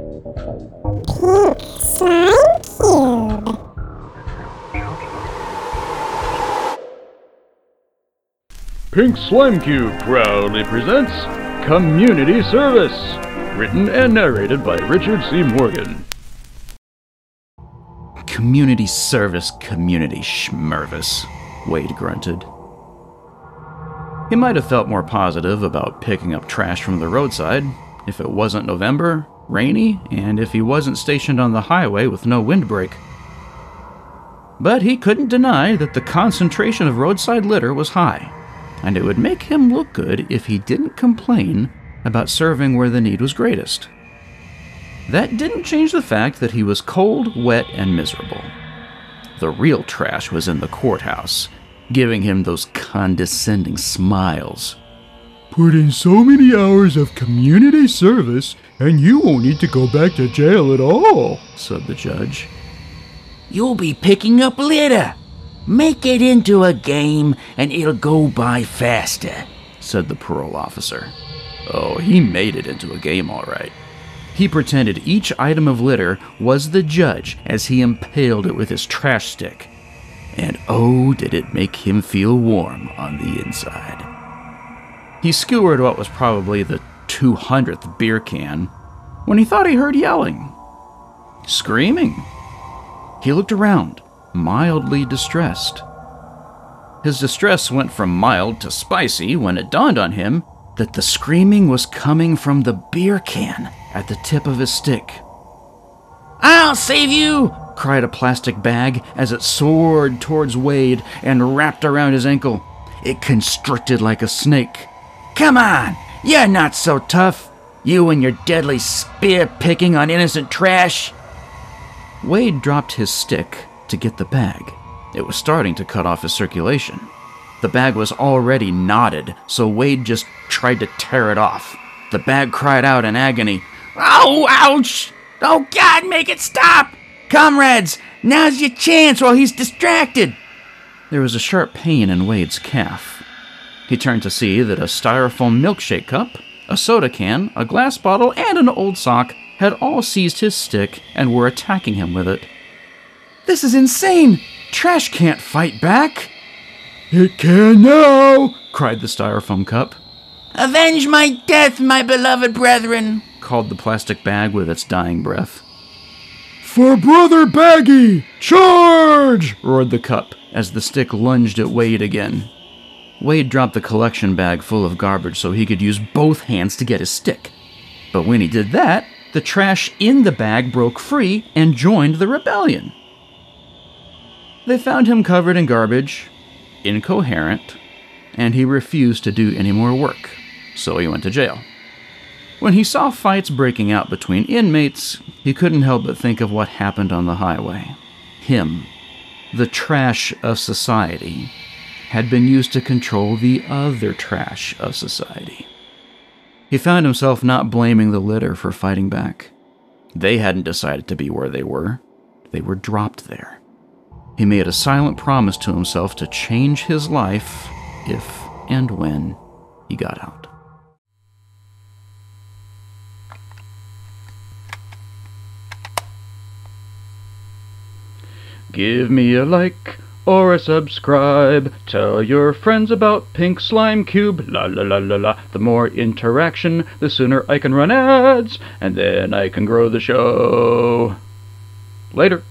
Pink Slime Cube. Pink Slime Cube proudly presents Community Service, written and narrated by Richard C. Morgan. Community service, community schmervis, Wade grunted. He might have felt more positive about picking up trash from the roadside if it wasn't November, rainy, and if he wasn't stationed on the highway with no windbreak. But he couldn't deny that the concentration of roadside litter was high, and it would make him look good if he didn't complain about serving where the need was greatest. That didn't change the fact that he was cold, wet, and miserable. The real trash was in the courthouse, giving him those condescending smiles. Put in so many hours of community service, and you won't need to go back to jail at all, said the judge. You'll be picking up litter. Make it into a game, and it'll go by faster, said the parole officer. Oh, he made it into a game, all right. He pretended each item of litter was the judge as he impaled it with his trash stick. And oh, did it make him feel warm on the inside. He skewered what was probably the 200th beer can when he thought he heard yelling. Screaming. He looked around, mildly distressed. His distress went from mild to spicy when it dawned on him that the screaming was coming from the beer can at the tip of his stick. I'll save you! Cried a plastic bag as it soared towards Wade and wrapped around his ankle. It constricted like a snake. Come on, you're not so tough. You and your deadly spear picking on innocent trash. Wade dropped his stick to get the bag. It was starting to cut off his circulation. The bag was already knotted, so Wade just tried to tear it off. The bag cried out in agony. Oh, ouch! Oh, God, make it stop! Comrades, now's your chance while he's distracted. There was a sharp pain in Wade's calf. He turned to see that a styrofoam milkshake cup, a soda can, a glass bottle, and an old sock had all seized his stick and were attacking him with it. This is insane! Trash can't fight back! It can now, cried the styrofoam cup. Avenge my death, my beloved brethren, called the plastic bag with its dying breath. For Brother Baggy, charge! Roared the cup as the stick lunged at Wade again. Wade dropped the collection bag full of garbage so he could use both hands to get his stick. But when he did that, the trash in the bag broke free and joined the rebellion. They found him covered in garbage, incoherent, and he refused to do any more work, so he went to jail. When he saw fights breaking out between inmates, he couldn't help but think of what happened on the highway. Him, the trash of society, had been used to control the other trash of society. He found himself not blaming the litter for fighting back. They hadn't decided to be where they were. They were dropped there. He made a silent promise to himself to change his life if and when he got out. Give me a like or a subscribe. Tell your friends about Pink Slime Cube. La la la la la. The more interaction, the sooner I can run ads, and then I can grow the show. Later.